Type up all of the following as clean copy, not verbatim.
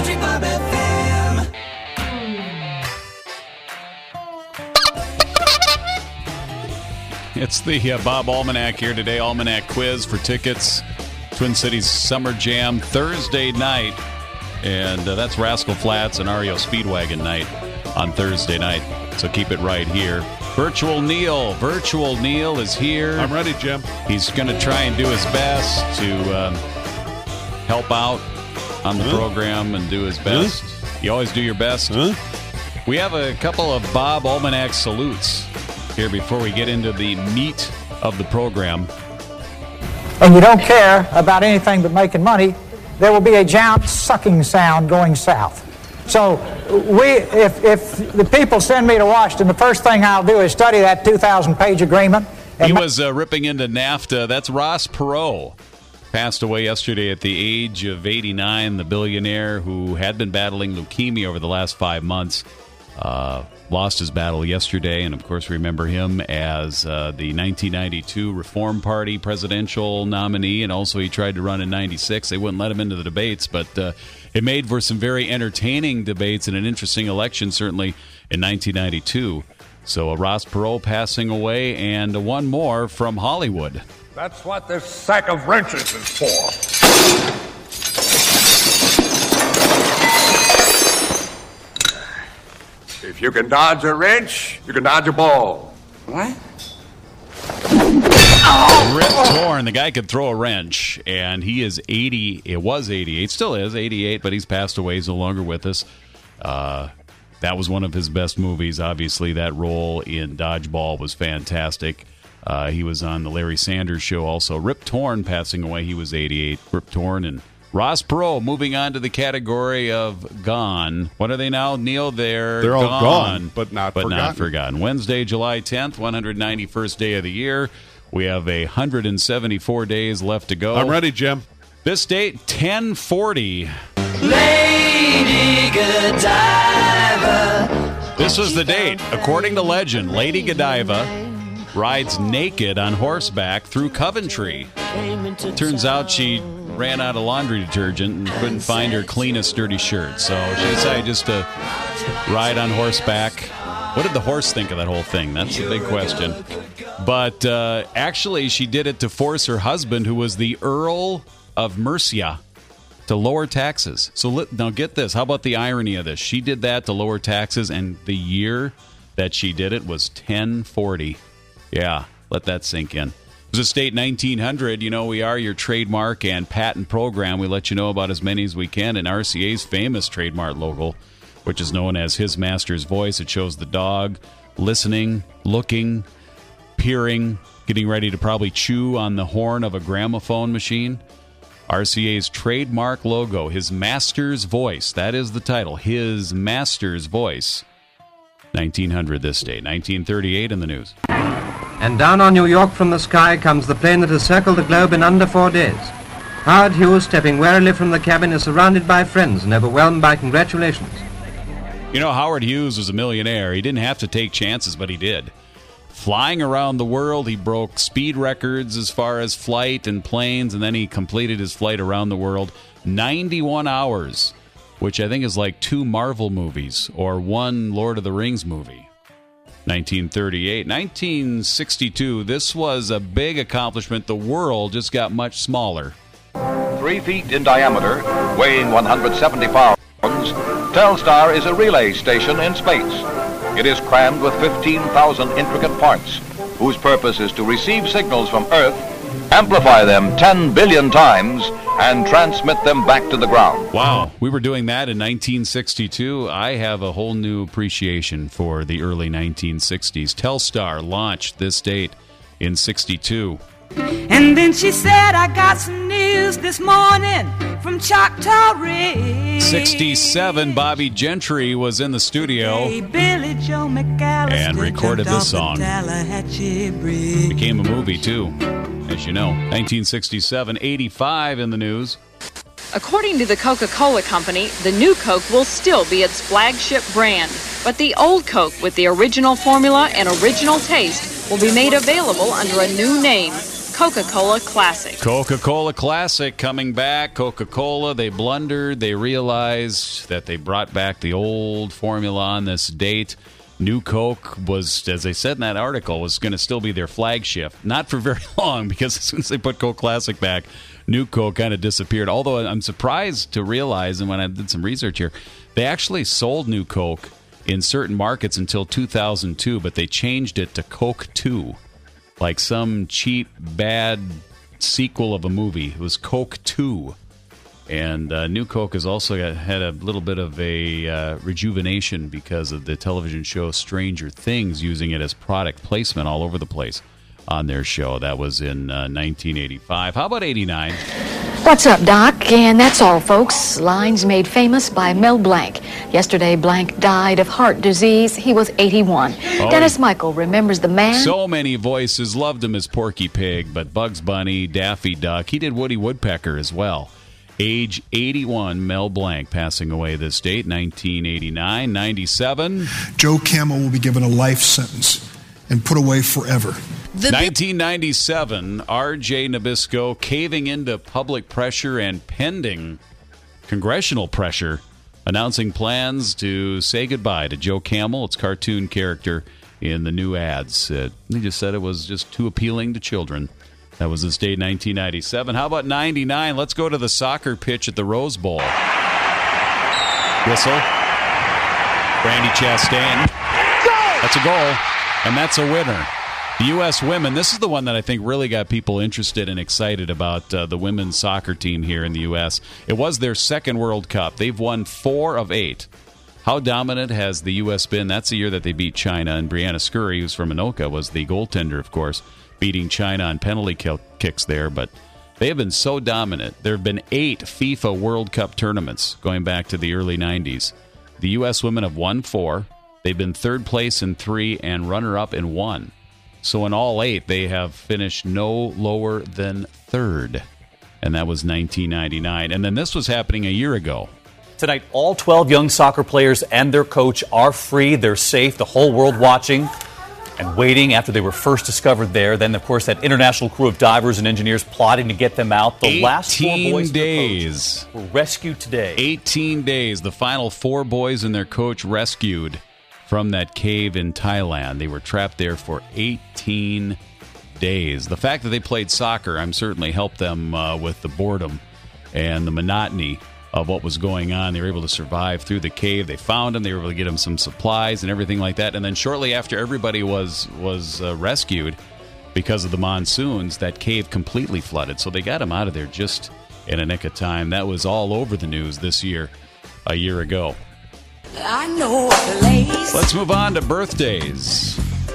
Country Bob FM. It's the Bob Almanac here today. Almanac quiz for tickets. Twin Cities Summer Jam Thursday night. And that's Rascal Flatts and REO Speedwagon night on Thursday night. So keep it right here. Virtual Neil. Virtual Neil is here. I'm ready, Jim. He's going to try and do his best to help out on the program and do his best. You always do your best. We have a couple of Bob Almanac salutes here before we get into the meat of the program. And you don't care about anything but making money, there will be a giant sucking sound going south. So if the people send me to Washington, the first thing I'll do is study that 2,000-page agreement. He was ripping into NAFTA. That's Ross Perot. Passed away yesterday at the age of 89, the billionaire who had been battling leukemia over the last 5 months. Lost his battle yesterday, and of course remember him as the 1992 Reform Party presidential nominee, and also he tried to run in 96. They wouldn't let him into the debates, but it made for some very entertaining debates and an interesting election, certainly in 1992. So Ross Perot passing away, and one more from Hollywood. That's what this sack of wrenches is for. If you can dodge a wrench, you can dodge a ball. What? Rip Torn. The guy could throw a wrench, and he is 80. It was 88, still is 88, but he's passed away. He's no longer with us. That was one of his best movies. Obviously, that role in Dodgeball was fantastic. He was on the Larry Sanders Show also. Rip Torn passing away. He was 88. Rip Torn and Ross Perot moving on to the category of gone. What are they now, Neil? They're all gone, but not forgotten. Wednesday, July 10th, 191st day of the year. We have 174 days left to go. I'm ready, Jim. This date, 1040. Lady Godiva. This was the date. According to legend, Lady Godiva rides naked on horseback through Coventry. Turns out she ran out of laundry detergent and couldn't find her cleanest dirty shirt. So she decided just to ride on horseback. What did the horse think of that whole thing? That's the big question. But actually, she did it to force her husband, who was the Earl of Mercia, to lower taxes. So now get this. How about the irony of this? She did that to lower taxes, and the year that she did it was 1040. Yeah, let that sink in. It was a state 1900. You know, we are your trademark and patent program. We let you know about as many as we can. And RCA's famous trademark logo, which is known as His Master's Voice. It shows the dog listening, looking, peering, getting ready to probably chew on the horn of a gramophone machine. RCA's trademark logo, His Master's Voice. That is the title, His Master's Voice. 1900 this day. 1938 in the news. And down on New York from the sky comes the plane that has circled the globe in under 4 days. Howard Hughes, stepping warily from the cabin, is surrounded by friends and overwhelmed by congratulations. You know, Howard Hughes was a millionaire. He didn't have to take chances, but he did. Flying around the world, he broke speed records as far as flight and planes, and then he completed his flight around the world 91 hours, which I think is like 2 Marvel movies or 1 Lord of the Rings movie. 1938. 1962, this was a big accomplishment. The world just got much smaller. 3 feet in diameter, weighing 170 pounds, Telstar is a relay station in space. It is crammed with 15,000 intricate parts, whose purpose is to receive signals from Earth, amplify them 10 billion times, and transmit them back to the ground. Wow, we were doing that in 1962. I have a whole new appreciation for the early 1960s. Telstar launched this date in 62. And then she said, I got some news this morning from Choctaw Ridge. 67, Bobby Gentry was in the studio Billy Joe McAllister and recorded this song. Became a movie, too, as you know. 1967, 85 in the news. According to the Coca-Cola Company, the new Coke will still be its flagship brand, but the old Coke with the original formula and original taste will be made available under a new name, Coca-Cola Classic. Coca-Cola Classic coming back. Coca-Cola, they blundered. They realized that they brought back the old formula on this date. New Coke was, as they said in that article, was going to still be their flagship. Not for very long, because as soon as they put Coke Classic back, New Coke kind of disappeared. Although I'm surprised to realize, and when I did some research here, they actually sold New Coke in certain markets until 2002, but they changed it to Coke 2. Like some cheap, bad sequel of a movie. It was Coke 2. And New Coke has also had a little bit of a rejuvenation because of the television show Stranger Things, using it as product placement all over the place on their show. That was in 1985. How about 89? What's up, Doc? And that's all, folks. Lines made famous by Mel Blanc. Yesterday, Blanc died of heart disease. He was 81. Dennis Michael remembers the man. So many voices. Loved him as Porky Pig, but Bugs Bunny, Daffy Duck. He did Woody Woodpecker as well. Age 81, Mel Blanc passing away this date, 1989. 97. Joe Camel will be given a life sentence and put away forever. 1997, R.J. Nabisco caving into public pressure and pending congressional pressure, announcing plans to say goodbye to Joe Camel, its cartoon character, in the new ads. He just said it was just too appealing to children. That was this date, 1997. How about 99? Let's go to the soccer pitch at the Rose Bowl. Whistle. Brandy Chastain. That's a goal, and that's a winner. The U.S. women, this is the one that I think really got people interested and excited about the women's soccer team here in the U.S. It was their second World Cup. They've won 4 of 8. How dominant has the U.S. been? That's the year that they beat China, and Brianna Scurry, who's from Anoka, was the goaltender, of course, beating China on penalty kicks there. But they have been so dominant. There have been 8 FIFA World Cup tournaments going back to the early 90s. The U.S. women have won 4. They've been third place in 3 and runner-up in 1. So in all 8, they have finished no lower than third. And that was 1999. And then this was happening a year ago. Tonight, all 12 young soccer players and their coach are free. They're safe. The whole world watching and waiting after they were first discovered there. Then, of course, that international crew of divers and engineers plotting to get them out. The last 4 boys days were rescued today. 18 days. The final 4 boys and their coach rescued from that cave in Thailand. They were trapped there for 18 days. The fact that they played soccer, I'm certainly helped them with the boredom and the monotony of what was going on. They were able to survive through the cave. They found them. They were able to get them some supplies and everything like that. And then shortly after everybody was rescued, because of the monsoons, that cave completely flooded. So they got them out of there just in a nick of time. That was all over the news this year, a year ago. I know a place. Let's move on to birthdays.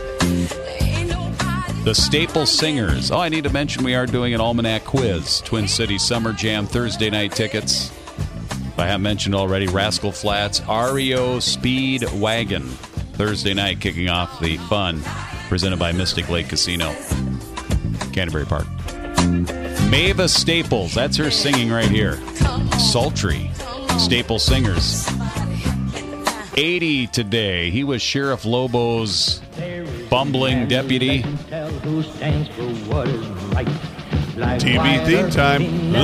The Staple Singers. Oh, I need to mention we are doing an almanac quiz. Twin Cities Summer Jam Thursday night tickets. If I haven't mentioned already, Rascal Flatts, REO Speed Wagon. Thursday night kicking off the fun. Presented by Mystic Lake Casino. Canterbury Park. Mavis Staples. That's her singing right here. Sultry. Staple Singers. 80 today. He was Sheriff Lobo's bumbling deputy. TV theme time.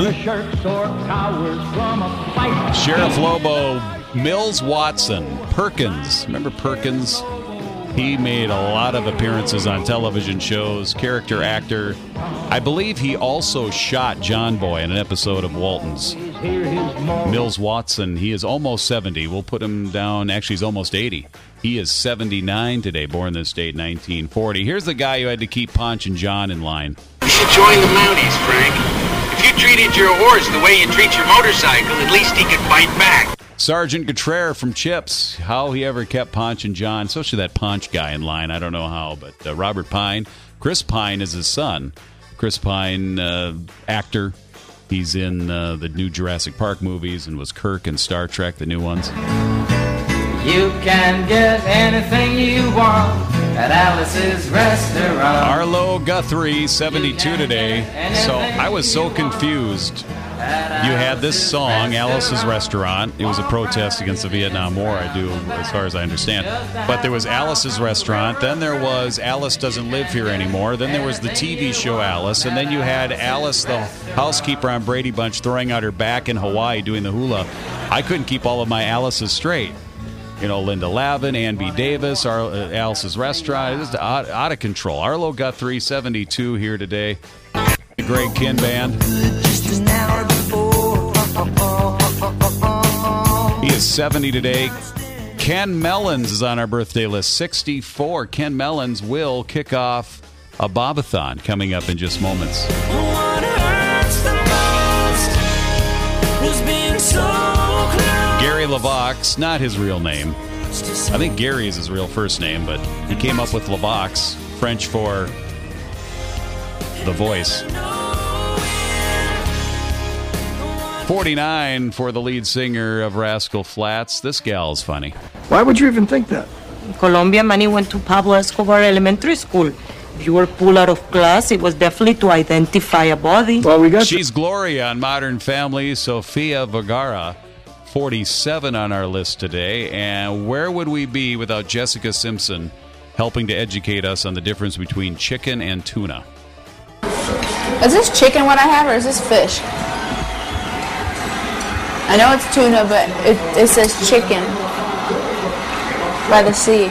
Sheriff Lobo, Mills Watson, Perkins. Remember Perkins? He made a lot of appearances on television shows, character actor. I believe he also shot John Boy in an episode of Waltons. Mills Watson, he is almost 70. We'll put him down. Actually, he's almost 80. He is 79 today, born this date, 1940. Here's the guy who had to keep Ponch and John in line. You should join the Mounties, Frank. If you treated your horse the way you treat your motorcycle, at least he could fight back. Sergeant Gautreaux from Chips. How he ever kept Ponch and John, especially that Ponch guy in line, I don't know how. But Robert Pine, Chris Pine is his son. Chris Pine, actor. He's in the new Jurassic Park movies and was Kirk in Star Trek, the new ones. You can get anything you want at Alice's Restaurant. Arlo Guthrie, 72 today. So I was so confused you had this song, Alice's Restaurant. It was a protest against the Vietnam War, as far as I understand. But there was Alice's Restaurant. Then there was Alice Doesn't Live Here Anymore. Then there was the TV show Alice. And then you had Alice, the housekeeper on Brady Bunch, throwing out her back in Hawaii doing the hula. I couldn't keep all of my Alice's straight. You know, Linda Lavin, Ann B. Davis, Alice's Restaurant. It was out of control. Arlo Guthrie, 72 here today. The Greg Kinn Band. He is 70 today. Ken Mellons is on our birthday list, 64. Ken Mellons will kick off a Bobathon coming up in just moments. Gary LeVox, not his real name. I think Gary is his real first name, but he came up with LeVox, French for the voice. 49 for the lead singer of Rascal Flatts. This gal's funny. Why would you even think that? In Colombia, Manny went to Pablo Escobar Elementary School. If you were pulled out of class, it was definitely to identify a body. Well, She's Gloria on Modern Family. Sofia Vergara, 47 on our list today. And where would we be without Jessica Simpson helping to educate us on the difference between chicken and tuna? Is this chicken what I have, or is this fish? I know it's tuna, but it says chicken by the sea.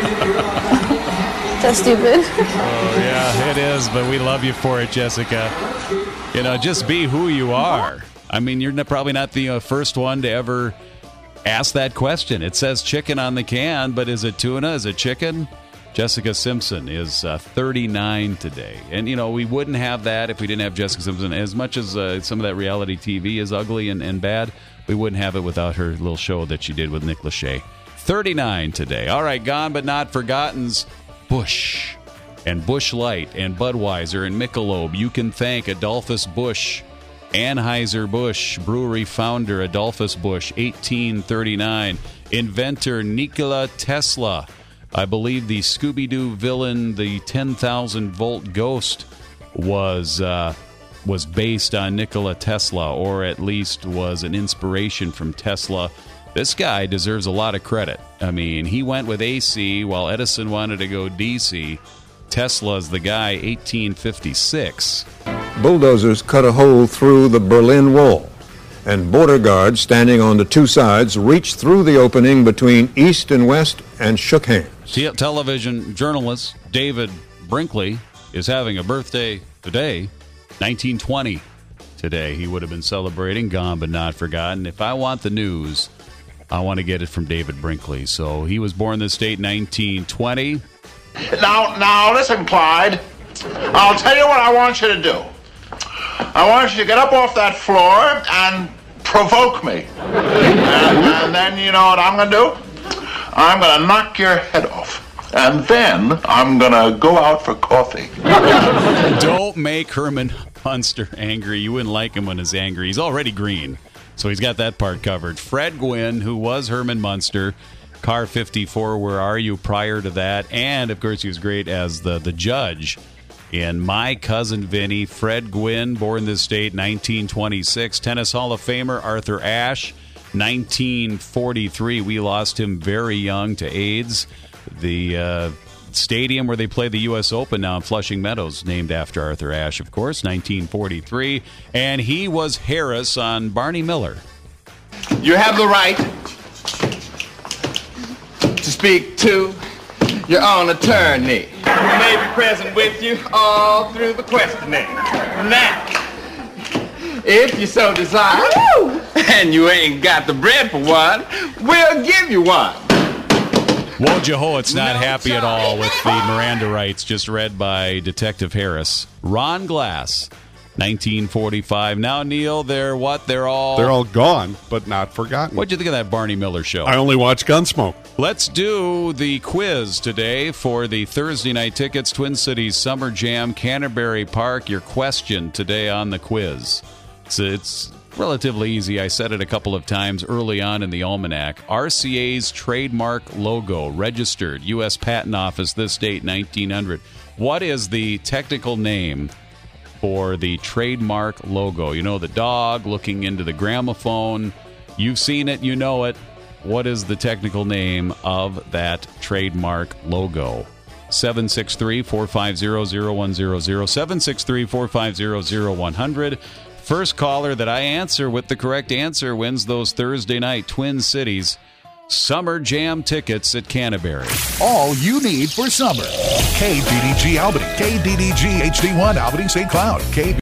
That's stupid. Oh, yeah, it is, but we love you for it, Jessica. You know, just be who you are. I mean, you're probably not the first one to ever ask that question. It says chicken on the can, but is it tuna? Is it chicken? Jessica Simpson is 39 today. And, you know, we wouldn't have that if we didn't have Jessica Simpson. As much as some of that reality TV is ugly and bad, we wouldn't have it without her little show that she did with Nick Lachey. 39 today. All right, gone but not forgotten's Busch and Busch Light and Budweiser and Michelob. You can thank Adolphus Busch, Anheuser-Busch brewery founder Adolphus Busch, 1839. Inventor Nikola Tesla. I believe the Scooby-Doo villain, the 10,000-volt ghost, was based on Nikola Tesla, or at least was an inspiration from Tesla. This guy deserves a lot of credit. I mean, he went with AC while Edison wanted to go DC. Tesla's the guy, 1856. Bulldozers cut a hole through the Berlin Wall, and border guards standing on the two sides reached through the opening between East and West and shook hands. Television journalist David Brinkley is having a birthday today, 1920. Today he would have been celebrating, gone but not forgotten. If I want the news, I want to get it from David Brinkley. So he was born this date, 1920. Now, listen, Clyde. I'll tell you what I want you to do. I want you to get up off that floor and provoke me. And then you know what I'm going to do? I'm going to knock your head off. And then I'm going to go out for coffee. Don't make Herman Munster angry. You wouldn't like him when he's angry. He's already green, so he's got that part covered. Fred Gwynn, who was Herman Munster, Car 54, Where Are You, prior to that. And, of course, he was great as the judge in My Cousin Vinny. Fred Gwynn, born this date, 1926. Tennis Hall of Famer Arthur Ashe, 1943. We lost him very young to AIDS. The stadium where they play the U.S. Open now in Flushing Meadows, named after Arthur Ashe, of course, 1943. And he was Harris on Barney Miller. You have the right to speak to your own attorney, who may be present with you all through the questioning. Now, if you so desire, and you ain't got the bread for one, we'll give you one. Whoa, Jehoiat's not happy at all with the Miranda rights just read by Detective Harris. Ron Glass, 1945. Now, Neil, they're all gone, but not forgotten. What'd you think of that Barney Miller show? I only watch Gunsmoke. Let's do the quiz today for the Thursday night tickets. Twin Cities Summer Jam, Canterbury Park. Your question today on the quiz. It's relatively easy. I said it a couple of times early on in the almanac. RCA's trademark logo, registered, U.S. Patent Office, this date, 1900. What is the technical name for the trademark logo. You know, the dog looking into the gramophone. You've seen it, you know it. What is the technical name of that trademark logo? 763-450-0100, 763-450-0100. First caller that I answer with the correct answer wins those Thursday night Twin Cities Summer Jam tickets at Canterbury. All you need for summer. KDDG Albany, KDDG HD1 Albany St. Cloud,